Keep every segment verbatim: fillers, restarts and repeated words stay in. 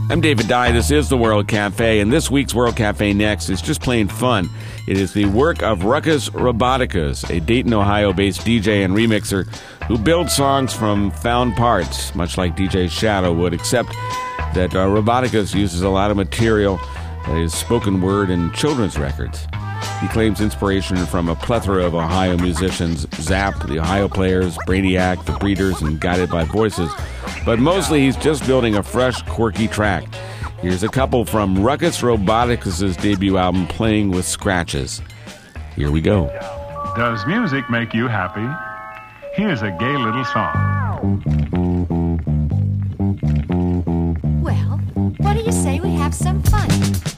I'm David Dye. This is the World Cafe, and this week's World Cafe Next is just plain fun. It is the work of Ruckus Roboticus, a Dayton, Ohio-based D J and remixer who builds songs from found parts, much like D J Shadow would, except that uh, Roboticus uses a lot of material that is spoken word and children's records. He claims inspiration from a plethora of Ohio musicians, Zap, the Ohio Players, Brainiac, the Breeders, and Guided by Voices. But mostly he's just building a fresh, quirky track. Here's a couple from Ruckus Roboticus' debut album, Playing with Scratches. Here we go. Does music make you happy? Here's a gay little song. Well, what do you say we have some fun?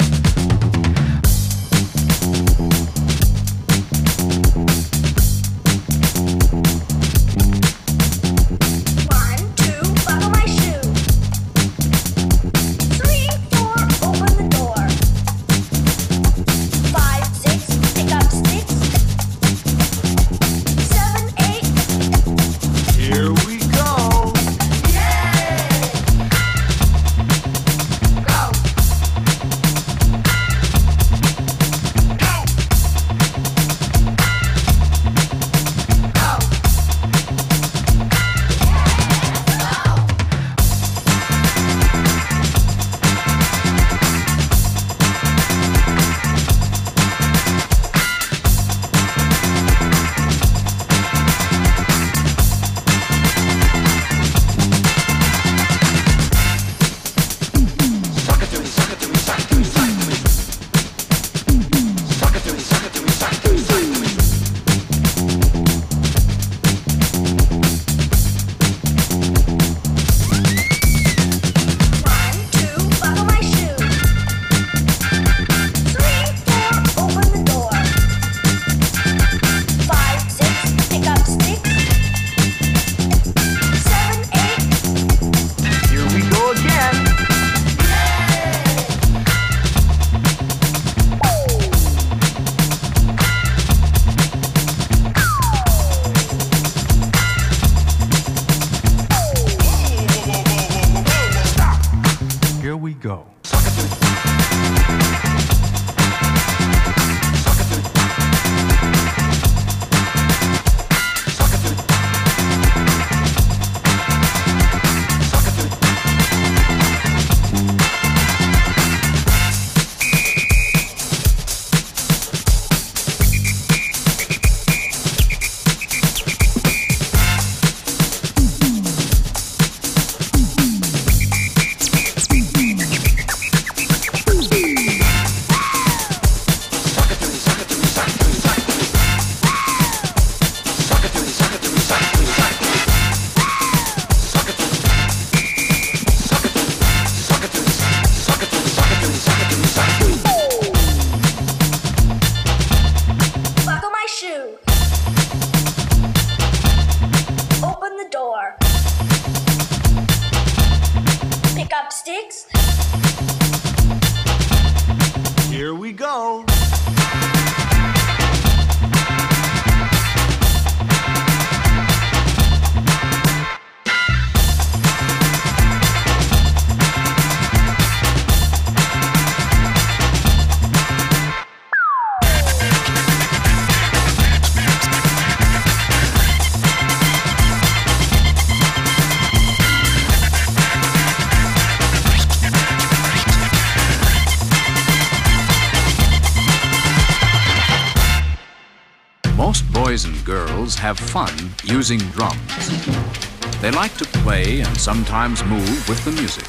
Boys and girls have fun using drums. They like to play and sometimes move with the music.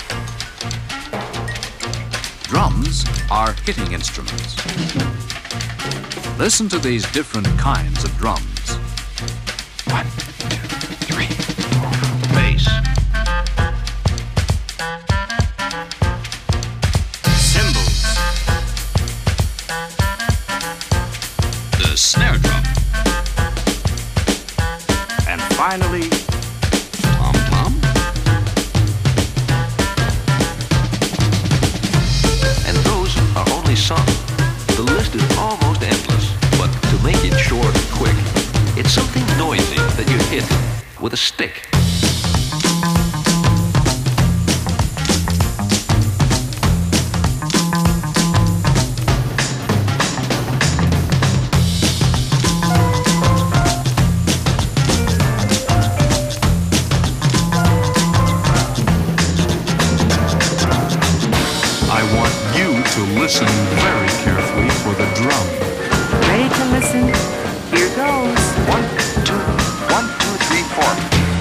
Drums are hitting instruments. Listen to these different kinds of drums. One, two, three, four. Bass. Cymbals. The snare drum. Finally, tom-tom. And those are only some. The list is almost endless, but to make it short and quick, it's something noisy that you hit with a stick. to listen very carefully for the drum. Ready to listen? Here goes. One, two, one, two, three, four.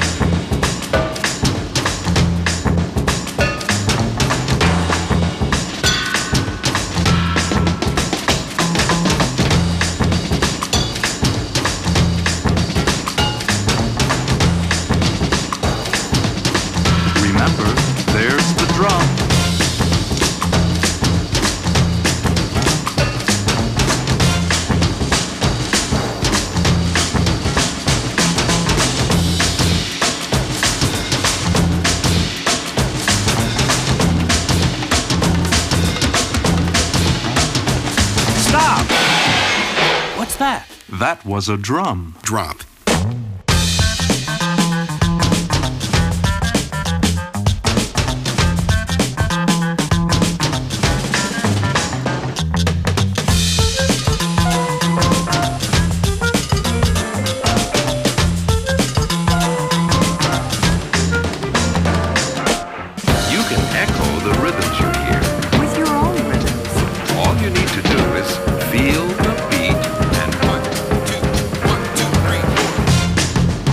Remember, there's the drum. Stop! What's that? That was a drum. Drop. You can echo the rhythms you hear. With your own rhythms. All you need to do is feel the beat and one, two, one, two, three, four.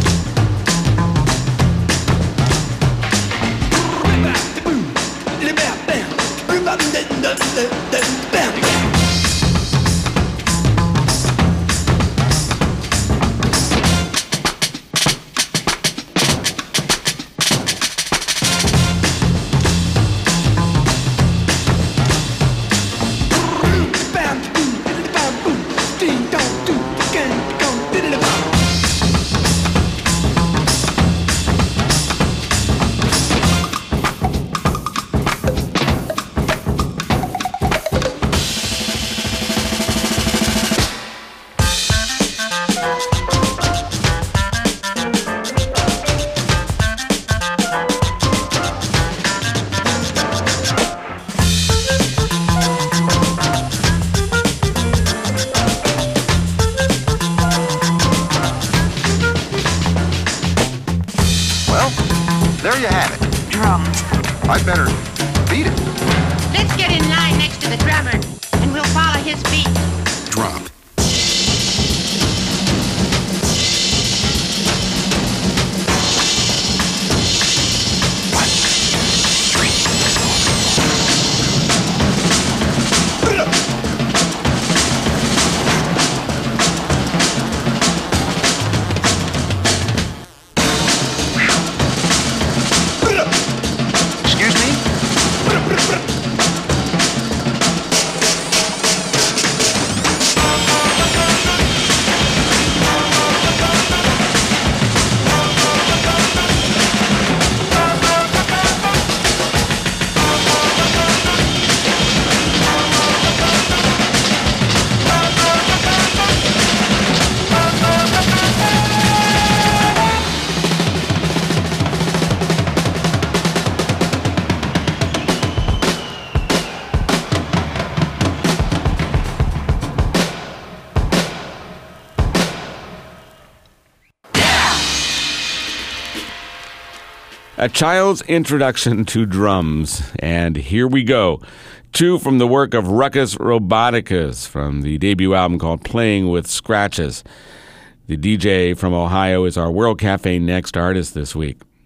Well, there you have it. Drums. I better beat it. Let's get in line next to the drummer, and we'll follow his beat. Drop. Excuse me? A child's introduction to drums. And here we go. Two from the work of Ruckus Roboticus from the debut album called Playing with Scratches. The D J from Ohio is our World Cafe Next artist this week.